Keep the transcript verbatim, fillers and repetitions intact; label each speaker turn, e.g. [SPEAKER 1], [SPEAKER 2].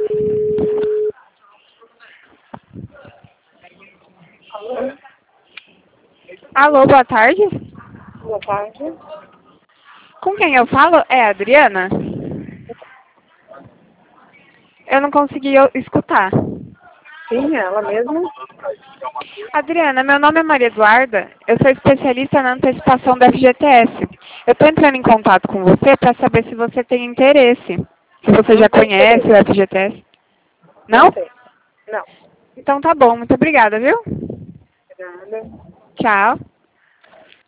[SPEAKER 1] Alô?
[SPEAKER 2] Alô, boa tarde.
[SPEAKER 1] Boa tarde.
[SPEAKER 2] Com quem eu falo? É a Adriana? Eu não consegui eu- escutar.
[SPEAKER 1] Sim, ela mesma.
[SPEAKER 2] Adriana, meu nome é Maria Eduarda. Eu sou especialista na antecipação da F G T S. Eu estou entrando em contato com você para saber se você tem interesse. Se você
[SPEAKER 1] Não
[SPEAKER 2] já
[SPEAKER 1] tem
[SPEAKER 2] conhece o
[SPEAKER 1] interesse.
[SPEAKER 2] F G T S.
[SPEAKER 1] Não
[SPEAKER 2] Não?
[SPEAKER 1] tem. Não.
[SPEAKER 2] Então tá bom. Muito obrigada, viu?
[SPEAKER 1] Nada.
[SPEAKER 2] Tchau.